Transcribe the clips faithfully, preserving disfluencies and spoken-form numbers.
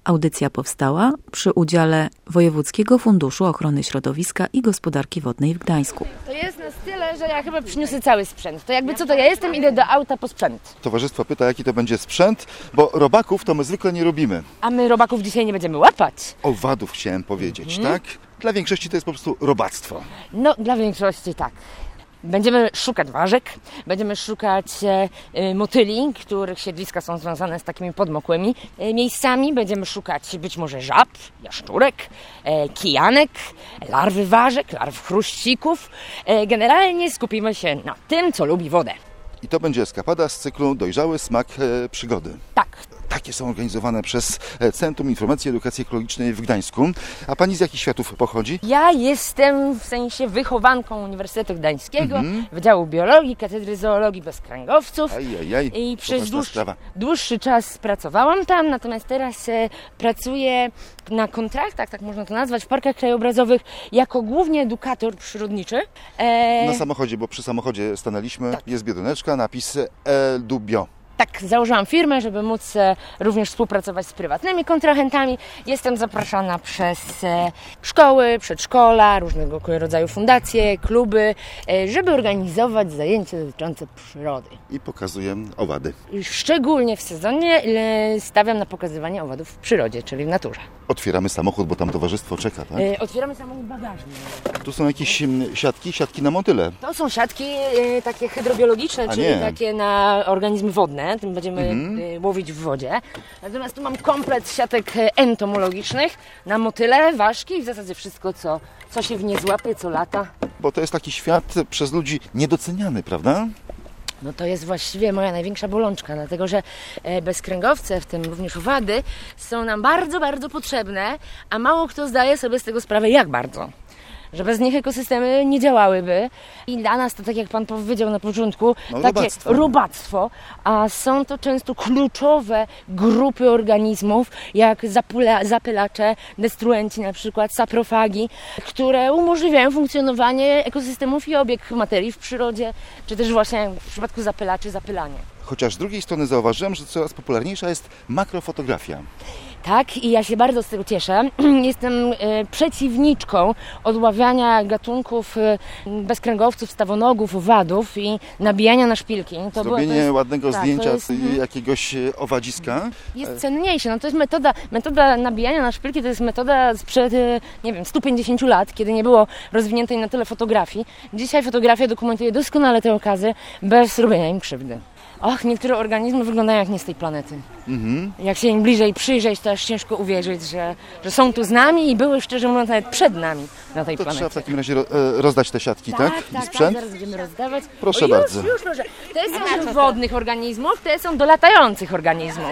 Audycja powstała przy udziale Wojewódzkiego Funduszu Ochrony Środowiska i Gospodarki Wodnej w Gdańsku. To jest nas tyle, że ja chyba przyniosę cały sprzęt. To jakby co, to ja jestem, idę do auta po sprzęt. Towarzystwo pyta, jaki to będzie sprzęt, bo robaków to my zwykle nie robimy. A my robaków dzisiaj nie będziemy łapać. Owadów chciałem powiedzieć, Mhm. tak? Dla większości to jest po prostu robactwo. No, dla większości tak. Będziemy szukać ważek, będziemy szukać e, motyli, których siedliska są związane z takimi podmokłymi e, miejscami. Będziemy szukać być może żab, jaszczurek, e, kijanek, larwy ważek, larw chruścików. E, generalnie skupimy się na tym, co lubi wodę. I to będzie eskapada z cyklu Dojrzały smak e, przygody. Tak. Takie są organizowane przez Centrum Informacji i Edukacji Ekologicznej w Gdańsku. A pani z jakich światów pochodzi? Ja jestem w sensie wychowanką Uniwersytetu Gdańskiego, Mhm. Wydziału Biologii, Katedry Zoologii Bezkręgowców. Ajajaj, I przez poważna dłuższy, sprawa. dłuższy czas pracowałam tam, natomiast teraz e, pracuję na kontraktach, tak można to nazwać, w parkach krajobrazowych jako głównie edukator przyrodniczy. E, Na samochodzie, bo przy samochodzie stanęliśmy, tak. Jest biedroneczka, napis El Dubio. Tak, założyłam firmę, żeby móc e, również współpracować z prywatnymi kontrahentami. Jestem zapraszana przez e, szkoły, przedszkola, różnego rodzaju fundacje, kluby, e, żeby organizować zajęcia dotyczące przyrody. I pokazuję owady. Szczególnie w sezonie e, stawiam na pokazywanie owadów w przyrodzie, czyli w naturze. Otwieramy samochód, bo tam towarzystwo czeka, tak? E, otwieramy samochód bagażny. Tu są jakieś mm, siatki, siatki na motyle. To są siatki e, takie hydrobiologiczne, A czyli nie. takie na organizmy wodne. Tym będziemy Mhm. e, łowić w wodzie. Natomiast tu mam komplet siatek e, entomologicznych na motyle, ważki i w zasadzie wszystko, co, co się w nie złapie, co lata. Bo to jest taki świat przez ludzi niedoceniany, prawda? No to jest właściwie moja największa bolączka, dlatego że e, bezkręgowce, w tym również owady, są nam bardzo, bardzo potrzebne, a mało kto zdaje sobie z tego sprawę, jak bardzo. Że bez nich ekosystemy nie działałyby. I dla nas to, tak jak Pan powiedział na początku, No, takie robactwo. robactwo, a są to często kluczowe grupy organizmów, jak zapula- zapylacze, destruenci na przykład, saprofagi, które umożliwiają funkcjonowanie ekosystemów i obieg materii w przyrodzie, czy też właśnie w przypadku zapylaczy zapylanie. Chociaż z drugiej strony zauważyłem, że coraz popularniejsza jest makrofotografia. Tak, i ja się bardzo z tego cieszę. Jestem e, przeciwniczką odławiania gatunków e, bezkręgowców, stawonogów, owadów i nabijania na szpilki. To było- Zrobienie to jest, ładnego tak, zdjęcia to jest, z jakiegoś e, owadziska. jest cenniejsze. No to jest metoda, metoda nabijania na szpilki, to jest metoda sprzed, e, nie wiem, stu pięćdziesięciu lat, kiedy nie było rozwiniętej na tyle fotografii. Dzisiaj fotografia dokumentuje doskonale te okazy, bez robienia im krzywdy. Och, niektóre organizmy wyglądają jak nie z tej planety. Mhm. Jak się im bliżej przyjrzeć, to aż ciężko uwierzyć, że, że są tu z nami i były, szczerze mówiąc, nawet przed nami na tej To planecie. trzeba w takim razie ro, e, rozdać te siatki, tak? Tak, I tak, sprzęt? tak, zaraz będziemy rozdawać. Proszę o, już, bardzo. Już, proszę. Te są do wodnych organizmów, te są do latających organizmów.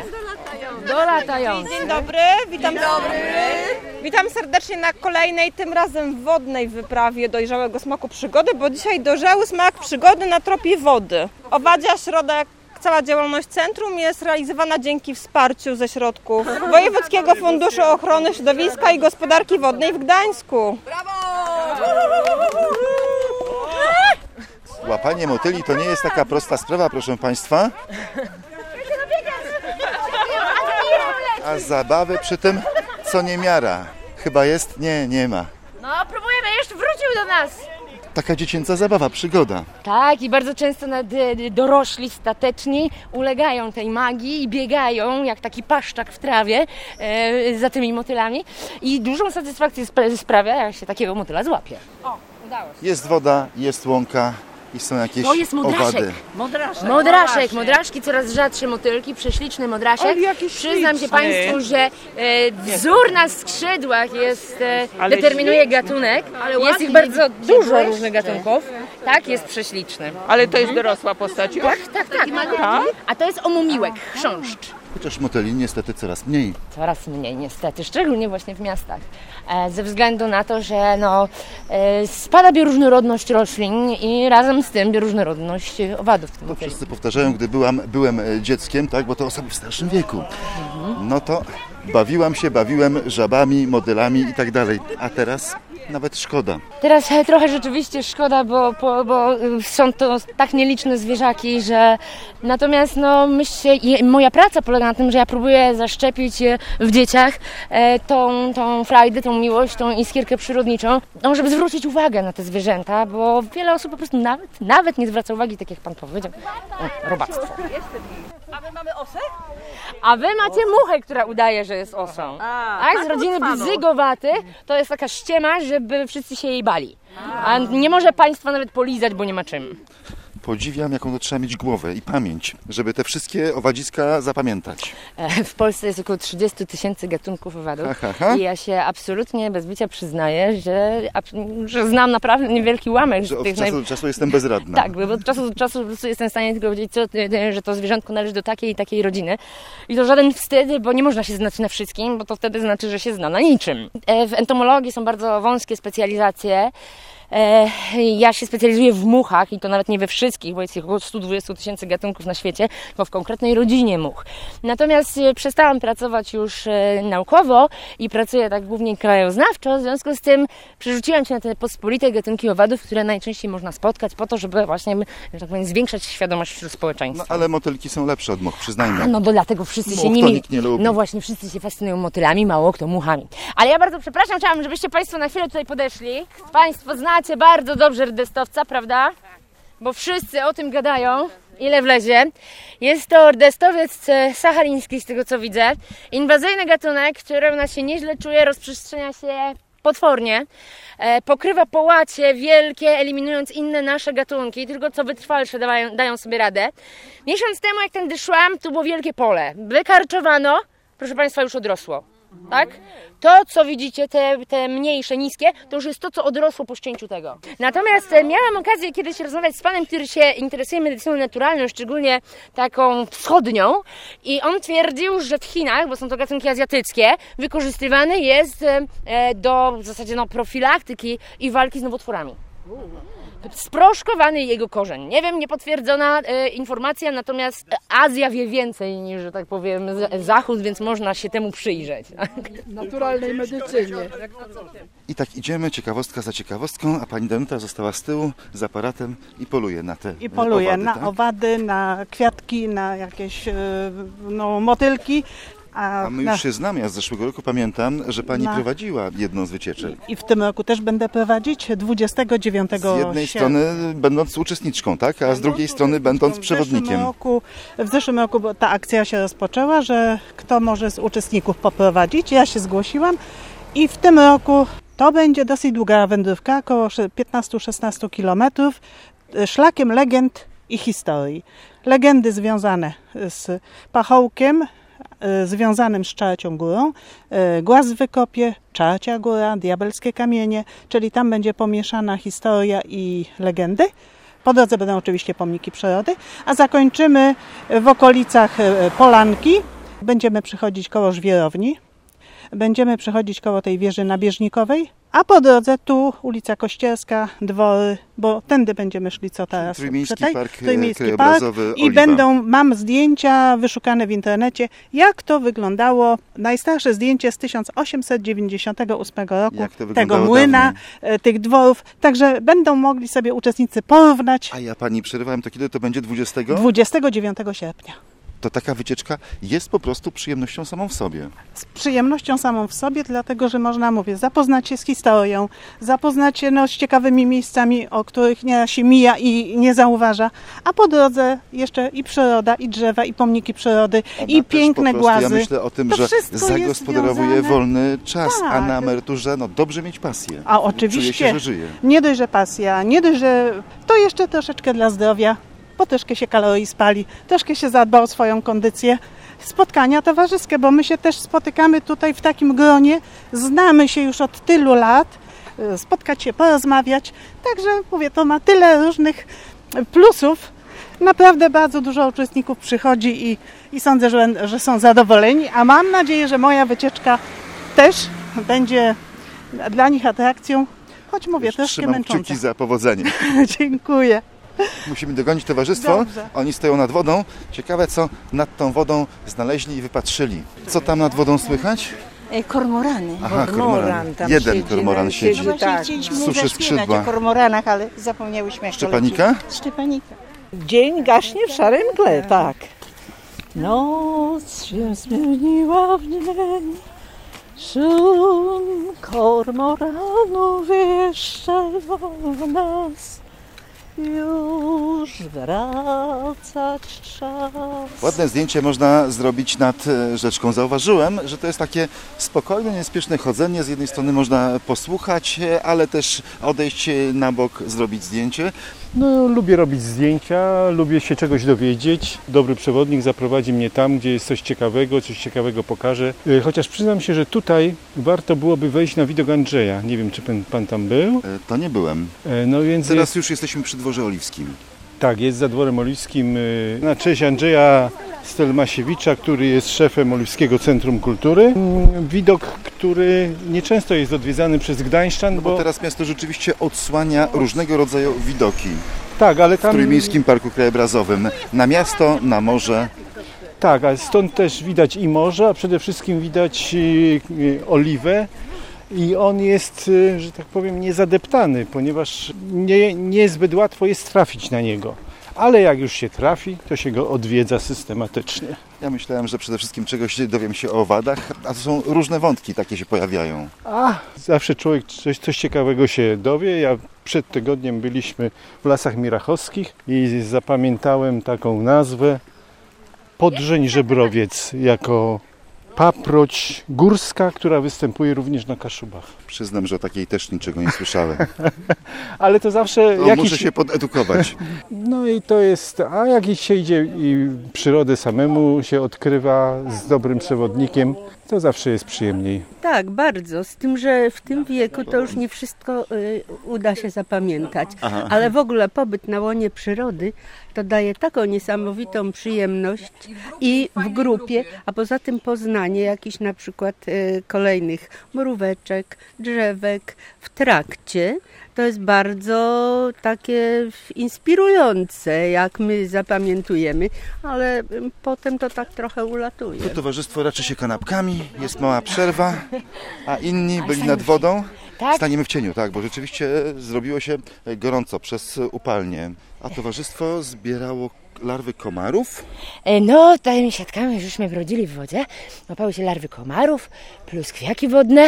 Do latających. Dzień dobry, witam, dobry. Witam serdecznie na kolejnej, tym razem wodnej wyprawie dojrzałego smaku przygody, bo dzisiaj dojrzały smak przygody na tropie wody. Owadzia Środek, cała działalność centrum jest realizowana dzięki wsparciu ze środków Wojewódzkiego Funduszu Ochrony Środowiska i Gospodarki Wodnej w Gdańsku. Łapanie motyli to nie jest taka prosta sprawa, proszę Państwa. A zabawy przy tym co niemiara. Chyba jest? Nie, nie ma. No, próbujemy, jeszcze wrócił do nas. Taka dziecięca zabawa, przygoda. Tak, i bardzo często nad, e, dorośli, stateczni ulegają tej magii i biegają jak taki paszczak w trawie e, za tymi motylami. I dużą satysfakcję spra- sprawia, jak się takiego motyla złapie. O, udało się. Jest woda, jest łąka i są jakieś To jest modraszek. owady. Modraszek. Modraszek, modraszki, coraz rzadsze motylki, prześliczny modraszek. Ale jaki Przyznam się śliczny. Państwu, że e, wzór na skrzydłach jest, e, Ale determinuje śliczny. gatunek. Jest ich bardzo dużo różnych gatunków. Tak, jest prześliczny. Ale to jest dorosła postać już? Tak, tak, tak. A to jest omomiłek, chrząszcz. Chociaż motyli niestety coraz mniej. Coraz mniej niestety, szczególnie właśnie w miastach. E, ze względu na to, że no, e, spada bioróżnorodność roślin i razem z tym bioróżnorodność owadów w tym To okresie. wszyscy powtarzają, gdy byłam, byłem e, dzieckiem, tak, bo to osoby w starszym wieku. No to bawiłam się, bawiłem żabami, modelami i tak dalej. A teraz nawet szkoda. Teraz trochę rzeczywiście szkoda, bo, bo, bo są to tak nieliczne zwierzaki, że natomiast no, myślę, moja praca polega na tym, że ja próbuję zaszczepić w dzieciach tą, tą frajdę, tą miłość, tą iskierkę przyrodniczą, no, żeby zwrócić uwagę na te zwierzęta, bo wiele osób po prostu nawet, nawet nie zwraca uwagi, tak jak pan powiedział, o, robactwo. A my mamy osę? A wy macie muchę, która udaje, że jest osą. A, a z rodziny bzygowaty to jest taka ściema, żeby wszyscy się jej bali. A nie może państwa nawet polizać, bo nie ma czym. Podziwiam, jaką to trzeba mieć głowę i pamięć, żeby te wszystkie owadziska zapamiętać. W Polsce jest około trzydzieści tysięcy gatunków owadów ha, ha, ha. i ja się absolutnie bez bicia przyznaję, że, że znam naprawdę niewielki ułamek. Że od tych czasu naj... do czasu jestem bezradna. Tak, bo od czasu do czasu po prostu jestem w stanie tylko powiedzieć, co, że to zwierzątko należy do takiej i takiej rodziny. I to żaden wstyd, bo nie można się znać na wszystkim, bo to wtedy znaczy, że się zna na niczym. W entomologii są bardzo wąskie specjalizacje. Ja się specjalizuję w muchach i to nawet nie we wszystkich, bo jest ich około sto dwadzieścia tysięcy gatunków na świecie, tylko w konkretnej rodzinie much. Natomiast przestałam pracować już naukowo i pracuję tak głównie krajoznawczo, w związku z tym przerzuciłam się na te pospolite gatunki owadów, które najczęściej można spotkać po to, żeby właśnie, że tak powiem, zwiększać świadomość wśród społeczeństwa. No ale motylki są lepsze od much, przyznajmy. No bo dlatego wszyscy Much się to nimi... nikt nie lubi. No właśnie, wszyscy się fascynują motylami, mało kto muchami. Ale ja bardzo przepraszam, chciałam, żebyście Państwo na chwilę tutaj podeszli. Państwo znacie bardzo dobrze rdestowca, prawda? Bo wszyscy o tym gadają, ile wlezie. Jest to rdestowiec sachaliński, z tego co widzę. Inwazyjny gatunek, który u nas się nieźle czuje, rozprzestrzenia się potwornie. E, pokrywa połacie wielkie, eliminując inne nasze gatunki, tylko co wytrwalsze dają, dają sobie radę. Miesiąc temu, jak tędy szłam, tu było wielkie pole. Wykarczowano, proszę Państwa, już odrosło. Tak? To, co widzicie, te, te mniejsze, niskie, to już jest to, co odrosło po ścięciu tego. Natomiast e, miałam okazję kiedyś rozmawiać z panem, który się interesuje medycyną naturalną, szczególnie taką wschodnią, i on twierdził, że w Chinach, bo są to gatunki azjatyckie, wykorzystywany jest e, do w zasadzie no, profilaktyki i walki z nowotworami. Sproszkowany jego korzeń. Nie wiem, niepotwierdzona e, informacja, natomiast Azja wie więcej niż, że tak powiem, z, Zachód, więc można się temu przyjrzeć. Naturalnej medycynie. I tak idziemy, ciekawostka za ciekawostką, a pani Danuta została z tyłu z aparatem i poluje na te I poluje owady, na tak? owady, na kwiatki, na jakieś no, motylki. A my już się znamy, ja z zeszłego roku pamiętam, że pani Na... prowadziła jedną z wycieczek. I w tym roku też będę prowadzić dwudziestego dziewiątego Z jednej sierpnia. strony będąc uczestniczką, tak? A z drugiej strony będąc przewodnikiem. W zeszłym roku, w zeszłym roku ta akcja się rozpoczęła, że kto może z uczestników poprowadzić. Ja się zgłosiłam i w tym roku to będzie dosyć długa wędrówka, około piętnaście do szesnastu kilometrów, szlakiem legend i historii. Legendy związane z pachołkiem, związanym z Czarcią Górą, Głaz w Wykopie, Czarcia Góra, Diabelskie Kamienie, czyli tam będzie pomieszana historia i legendy. Po drodze będą oczywiście pomniki przyrody, a zakończymy w okolicach Polanki. Będziemy przychodzić koło Żwirowni, będziemy przychodzić koło tej wieży nabieżnikowej, a po drodze tu ulica Kościerska, Dwory, bo tędy będziemy szli co teraz. Trójmiejski Tutaj, Park Trójmiejski Krajobrazowy Park. I Oliwa. będą, mam zdjęcia wyszukane w internecie, jak to wyglądało. Najstarsze zdjęcie z tysiąc osiemset dziewięćdziesiątego ósmego roku, Jak to tego wyglądało młyna, dawniej. tych dworów. Także będą mogli sobie uczestnicy porównać A ja pani przerywałem, to kiedy to będzie dwudziestego? dwudziestego dziewiątego sierpnia. To taka wycieczka jest po prostu przyjemnością samą w sobie. Z przyjemnością samą w sobie, dlatego że można, mówię, zapoznać się z historią, zapoznać się no, z ciekawymi miejscami, o których nie się mija i nie zauważa, a po drodze jeszcze i przyroda, i drzewa, i pomniki przyrody, Ona i też piękne po prostu, głazy. Ja myślę o tym, To że wszystko jest zagospodarowuje związane. wolny czas, a Tak. na emeryturze no dobrze mieć pasję. A Czuje oczywiście, się, że żyje. nie dość, że pasja, nie dość, że to jeszcze troszeczkę dla zdrowia, bo troszkę się kalorii spali, troszkę się zadba o swoją kondycję. Spotkania towarzyskie, bo my się też spotykamy tutaj w takim gronie, znamy się już od tylu lat, spotkać się, porozmawiać, także mówię, to ma tyle różnych plusów. Naprawdę bardzo dużo uczestników przychodzi i, i sądzę, że, że są zadowoleni, a mam nadzieję, że moja wycieczka też będzie dla nich atrakcją, choć mówię, Już troszkę trzymam męcząca. kciuki za powodzenie. Dziękuję. Musimy dogonić towarzystwo. Dobrze. Oni stoją nad wodą. Ciekawe, co nad tą wodą znaleźli i wypatrzyli. Co tam nad wodą słychać? Kormorany. Aha, kormoran. tam Jeden siedzi, kormoran no, siedzi. No właśnie Tak. chcieliśmy Suszy zaśpiewać skrzydła. o kormoranach, ale zapomniałyśmy jak Szczepanika? to leci. Szczepanika. Dzień gaśnie w szarej mgle, tak. Noc się zmieniła w dzień, szum kormoranu wyszczewa w nas, już wracać czas. Ładne zdjęcie można zrobić nad e, rzeczką. Zauważyłem, że to jest takie spokojne, niespieszne chodzenie. Z jednej strony można posłuchać, e, ale też odejść e, na bok, zrobić zdjęcie. No, lubię robić zdjęcia, lubię się czegoś dowiedzieć. Dobry przewodnik zaprowadzi mnie tam, gdzie jest coś ciekawego, coś ciekawego pokaże. E, Chociaż przyznam się, że tutaj warto byłoby wejść na widok Andrzeja. Nie wiem, czy pan, pan tam był. E, To nie byłem. E, No więc Teraz jest, już jesteśmy przy Dworze Oliwskim. tak, jest za Dworem Oliwskim e, na cześć Andrzeja Stelmasiewicza, który jest szefem Oliwskiego Centrum Kultury. Mm, Widok, który nieczęsto jest odwiedzany przez Gdańszczan, No bo bo teraz miasto rzeczywiście odsłania różnego rodzaju widoki tak, ale w tam Trójmiejskim Parku Krajobrazowym. Na miasto, na morze. tak, a stąd też widać i morze, a przede wszystkim widać e, oliwę. I on jest, e, że tak powiem, niezadeptany, ponieważ nie, niezbyt łatwo jest trafić na niego. Ale jak już się trafi, to się go odwiedza systematycznie. Ja myślałem, że przede wszystkim czegoś dowiem się o owadach, a to są różne wątki, takie się pojawiają. A zawsze człowiek coś, coś ciekawego się dowie. Ja przed tygodniem byliśmy w Lasach Mirachowskich i zapamiętałem taką nazwę Podrzeń Żebrowiec jako paproć górska, która występuje również na Kaszubach. Przyznam, że o takiej też niczego nie słyszałem. Ale to zawsze To jakiś... muszę się podedukować. No i to jest, a jak się idzie i przyrodę samemu się odkrywa z dobrym przewodnikiem, to zawsze jest przyjemniej. Tak, bardzo. Z tym, że w tym wieku to już nie wszystko y, uda się zapamiętać. Aha. Ale w ogóle pobyt na łonie przyrody to daje taką niesamowitą przyjemność i w grupie, a poza tym poznanie jakichś na przykład y, kolejnych mróweczek, drzewek w trakcie. To jest bardzo takie inspirujące, jak my zapamiętujemy, ale potem to tak trochę ulatuje. To towarzystwo raczy się kanapkami, jest mała przerwa, a inni byli nad wodą. Tak? Staniemy w cieniu, tak, bo rzeczywiście zrobiło się gorąco przez upalnie. A towarzystwo zbierało larwy komarów. E, No, tymi siatkami żeśmy brodzili w wodzie. Łapały się larwy komarów, pluskwiaki wodne.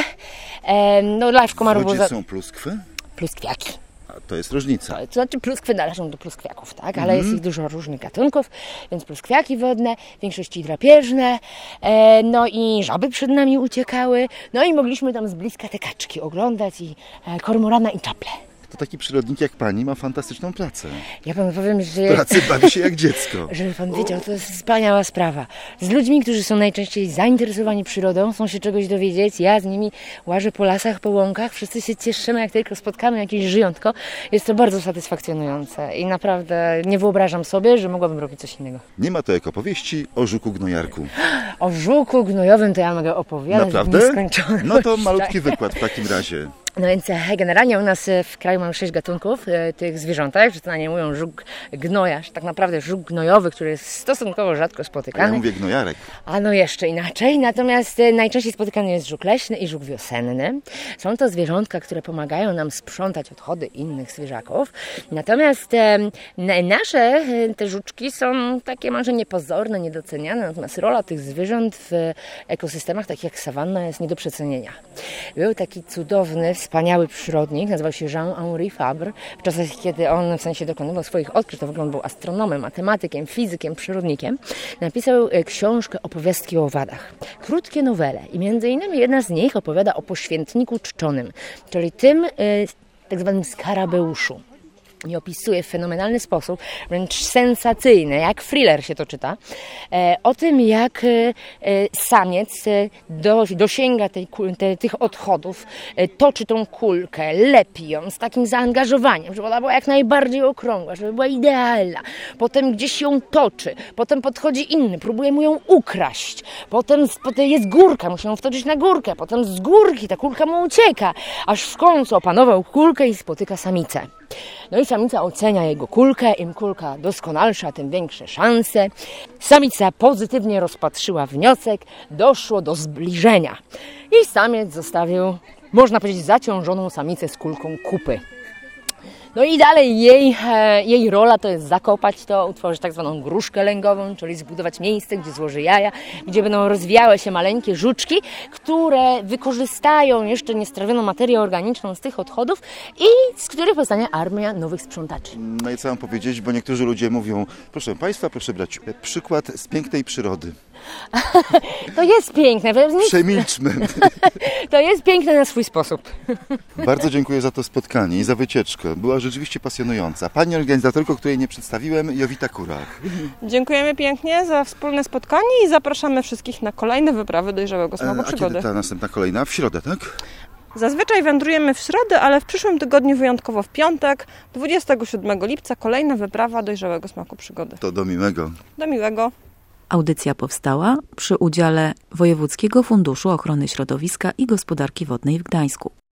E, No, larw W komarów było wodzie za... są pluskwy, pluskwiaki. a to jest różnica. To znaczy pluskwy należą do pluskwiaków, tak? Ale Mhm. jest ich dużo różnych gatunków, więc pluskwiaki wodne, w większości drapieżne, e, no i żaby przed nami uciekały, no i mogliśmy tam z bliska te kaczki oglądać i e, kormorana i czaple. To taki przyrodnik jak pani ma fantastyczną pracę. Ja panu powiem, że... W pracy bawi się jak dziecko. Żeby pan wiedział, to jest wspaniała sprawa. Z ludźmi, którzy są najczęściej zainteresowani przyrodą, chcą się czegoś dowiedzieć, ja z nimi łażę po lasach, po łąkach, wszyscy się cieszymy, jak tylko spotkamy jakieś żyjątko. Jest to bardzo satysfakcjonujące i naprawdę nie wyobrażam sobie, że mogłabym robić coś innego. Nie ma to jak opowieści o żuku gnojarku. O żuku gnojowym to ja mogę opowiadać Naprawdę? w nieskończoność. No to malutki Tak. wykład w takim razie. No więc e, generalnie u nas e, w kraju mamy sześć gatunków e, tych zwierzątek, że to na nie mówią żuk gnojarz, tak naprawdę żuk gnojowy, który jest stosunkowo rzadko A ja spotykany. mówię gnojarek. A no jeszcze inaczej, natomiast e, najczęściej spotykany jest żuk leśny i żuk wiosenny. Są to zwierzątka, które pomagają nam sprzątać odchody innych zwierzaków. Natomiast e, n- nasze e, te żuczki są takie może niepozorne, niedoceniane, natomiast rola tych zwierząt w ekosystemach takich jak sawanna jest nie do przecenienia. Był taki cudowny, wspaniały przyrodnik, nazywał się Jean-Henri Fabre. W czasach, kiedy on w sensie dokonywał swoich odkryć, to w ogóle on był astronomem, matematykiem, fizykiem, przyrodnikiem, napisał e, książkę Opowiastki o owadach. Krótkie nowele i między innymi jedna z nich opowiada o poświętniku czczonym, czyli tym e, tak zwanym skarabeuszu. I opisuje w fenomenalny sposób, wręcz sensacyjny, jak thriller się to czyta, e, o tym, jak e, samiec e, do, dosięga tej, te, tych odchodów, e, toczy tą kulkę, lepi ją z takim zaangażowaniem, żeby ona była jak najbardziej okrągła, żeby była idealna. Potem gdzieś ją toczy, potem podchodzi inny, próbuje mu ją ukraść, potem, potem jest górka, musi ją wtoczyć na górkę, potem z górki ta kulka mu ucieka, aż w końcu opanował kulkę i spotyka samicę. No i samica ocenia jego kulkę, im kulka doskonalsza, tym większe szanse. Samica pozytywnie rozpatrzyła wniosek, doszło do zbliżenia. i samiec zostawił, można powiedzieć, zaciążoną samicę z kulką kupy. No i dalej jej, e, jej rola to jest zakopać to, utworzyć tak zwaną gruszkę lęgową, czyli zbudować miejsce, gdzie złoży jaja, gdzie będą rozwijały się maleńkie żuczki, które wykorzystają jeszcze niestrawioną materię organiczną z tych odchodów i z których powstanie armia nowych sprzątaczy. No i co mam powiedzieć, bo niektórzy ludzie mówią, proszę Państwa, proszę brać przykład z pięknej przyrody. To jest piękne. Przemilczmy. To jest piękne na swój sposób. Bardzo dziękuję za to spotkanie i za wycieczkę. Była rzeczywiście pasjonująca. Pani organizatorko, której nie przedstawiłem, Jowita Kurach. Dziękujemy pięknie za wspólne spotkanie i zapraszamy wszystkich na kolejne wyprawy dojrzałego smaku A przygody. kiedy ta następna kolejna? W środę, tak? Zazwyczaj wędrujemy w środę, ale w przyszłym tygodniu wyjątkowo w piątek, dwudziestego siódmego lipca, kolejna wyprawa dojrzałego smaku przygody. To do miłego. Do miłego. Audycja powstała przy udziale Wojewódzkiego Funduszu Ochrony Środowiska i Gospodarki Wodnej w Gdańsku.